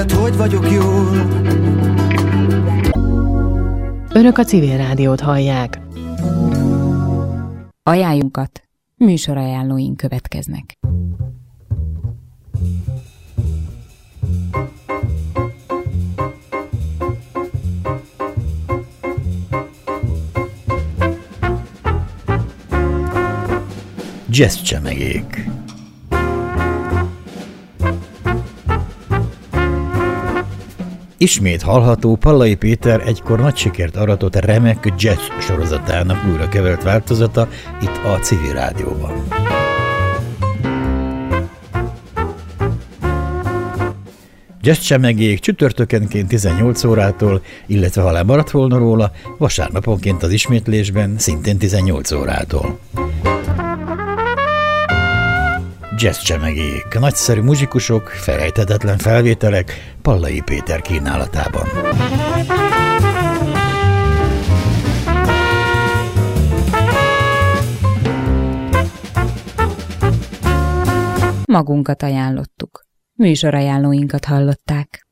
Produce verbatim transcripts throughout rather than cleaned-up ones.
veled hogy vagyok jól. Önök a Civil Rádiót hallják. Ajánljunkat, műsorajánlóink következnek. Jazz csemegék. Ismét hallható Pallai Péter egykor nagy sikert aratott remek jazz sorozatának újra kevert változata itt a Civil Rádióban. Jazz csemegék csütörtökenként tizennyolc órától, illetve ha lemaradt volna róla, vasárnaponként az ismétlésben szintén tizennyolc órától. Jazz csemegék, nagyszerű muzsikusok, felejthetetlen felvételek Pallai Péter kínálatában. Magunkat ajánlottuk. Műsorajánlóinkat hallották.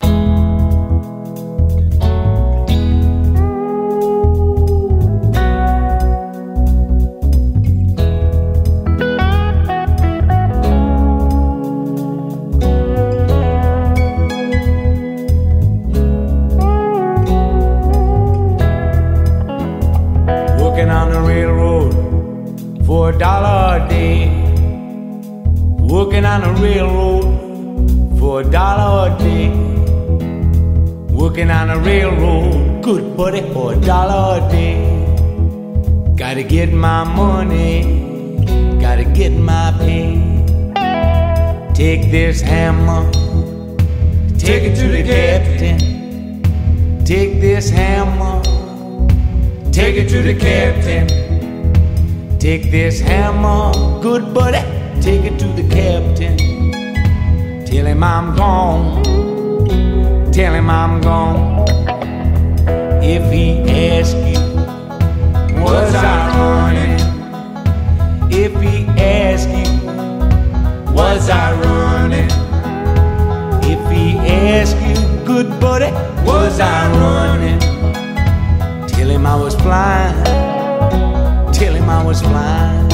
For a dollar a day, working on a railroad for a dollar a day, working on a railroad, good buddy, for a dollar a day. Gotta get my money, gotta get my pay. Take this hammer, take it to the captain. Take this hammer, take it to the captain. Take this hammer, good buddy, take it to the captain. Tell him I'm gone, tell him I'm gone. If he asks you, was I running? If he asks you, was I running? If he asks you, good buddy, was I running? Tell him I was flying. Tell him I was flying.